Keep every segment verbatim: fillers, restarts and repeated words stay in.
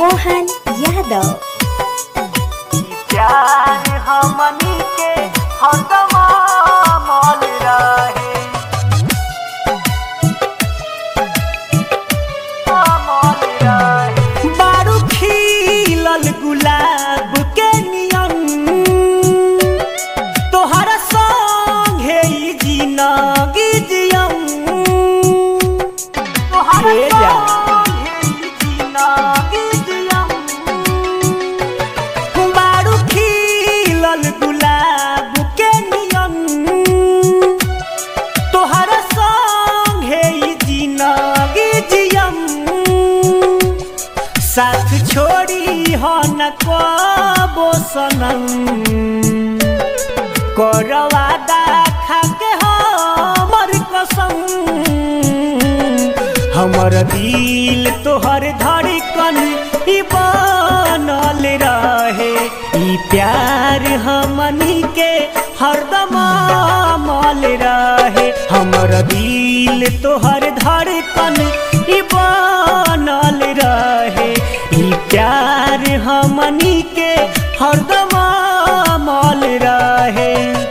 मोहन यादव। प्यार हमनी के हरदम अमल रहे, अमल रहे। बारू खिलल गुलाब के नियन, तोहरा संगे ई जिंदगी जियम, तोहरा गुलाब के नियन, तोहरा संगे ई जिंदगी जियम। साथ छोड़ी हो न कबो सनम, करवा दा खाके हमर कसम। हमर दिल तोहर धड़कन ई बनल रहे, ई प्यार हमनी के हरदम अमल रहे। हमर दिल तोहर धड़कन ई बनल रहे, ई प्यार हमनी के हरदम अमल रहे।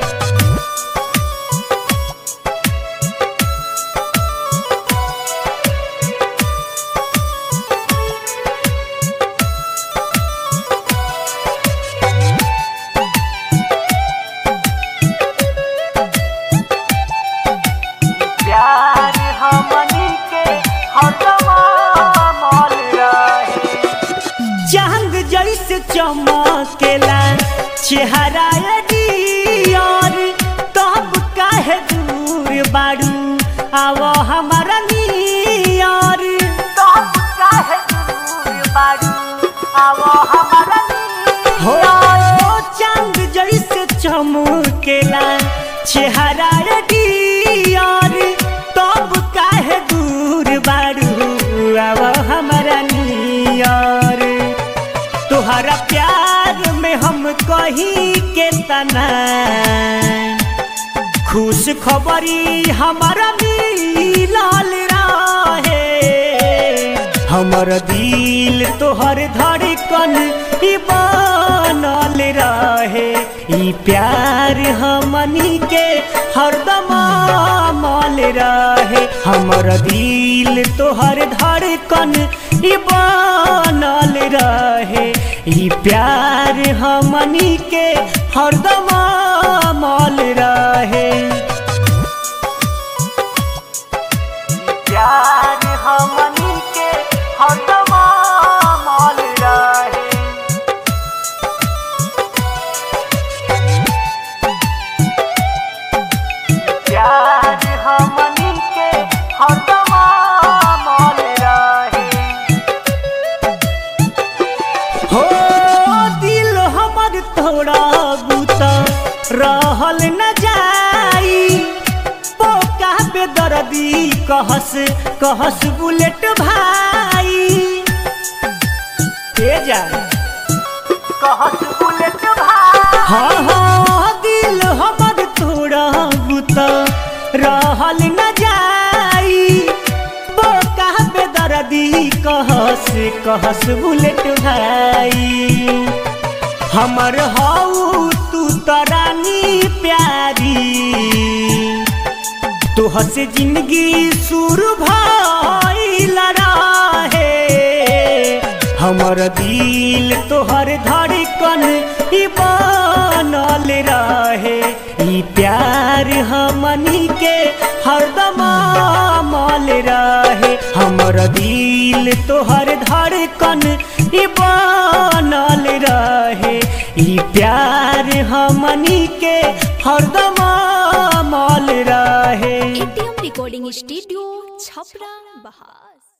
प्यार हमनी के हरदम अमल रहे। चांद जैसे चमकेला चेहरा यार, तब काहे दूर बारू आवो हमारा नियर। तब काहे दूर बारू आवो हमारा नियर। हो चांद जैसे चमकेला चेहरा यार, तब काहे दूर बारू आवो हमारा नियर। तोहरा प्यार में हम कहीं के तना, खुश खबरी हमारा मिलल रहे। हमर दिल तोहर धड़कन ई बनल रहे, ई प्यार हमनी के हरदम अमल रहे। हमर दिल तोहर धड़कन ई बनल रहे, ई प्यार हमनी के हरदम अमल रहे। प्यार हमनी के हरदम अमल रहे। प्यार हमनी के हरदम अमल रहे। हो दिल हमर तोड़ा बुता रहल न जाई, पोका बेदर्दी कहस कहस बुलेट भाई। के जा कहस बुलेट भाई। हाँ हाँ दिल हमर तोड़ा बुता रहल न जाई, पोका बेदर्दी कहस कहस बुलेट भाई। हमर हाउ तू तरानी प्यारी, तोहर से जिंदगी शुरू भइल रहे। हमर दिल तोहर धड़कन ई बनल रहे, ई प्यार हमनी के हरदम अमल रहे। हमर दिल तोहर धड़कन ई बनल रहे, ई प्यार हमनी के हरदम अमल रहे। एटीएम रिकॉर्डिंग स्टूडियो छपरा बहार।